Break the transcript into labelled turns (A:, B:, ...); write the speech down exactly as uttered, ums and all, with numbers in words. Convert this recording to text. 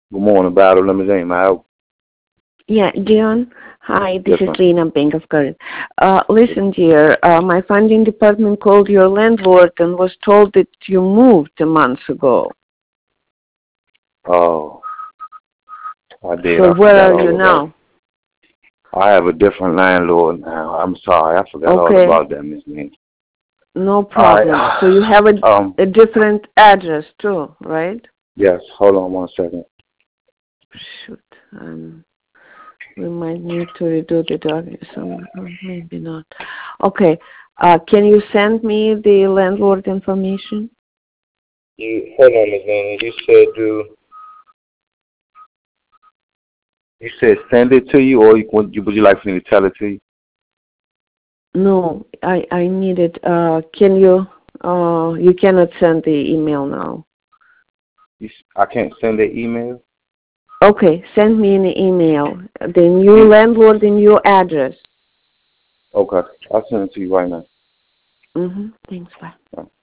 A: Good morning, Battle Limousine. My help.
B: Yeah, Dion. Hi, this
A: Yes,
B: is
A: ma'am.
B: Lena, Bank of Corinth. Uh, listen, dear, uh, my funding department called your landlord and was told that you moved a month ago.
A: Oh, I did.
B: So
A: I
B: where
A: forgot
B: are you
A: all about
B: now?
A: it. I have a different landlord now. I'm sorry. I forgot all
B: Okay,
A: about that, Miss Lena.
B: no
A: All
B: problem. So you
A: right.
B: have a,
A: Um.
B: a different address too, right?
A: Yes. Hold on one second.
B: Shoot, um, we might need to redo the document, so uh, maybe not. Okay, uh, can you send me the landlord information?
A: You hold on, Miss Lena. You said do. You said send it to you, or you, would you would you like for me to tell it to you?
B: No, I I need it. Uh, can you? Uh, you cannot send the email now.
A: you s- I can't send an email.
B: Okay, send me an email. The new
A: You,
B: landlord and your address.
A: okay. I'll send it to you right now.
B: Mhm. Thanks. Bye.
A: All right.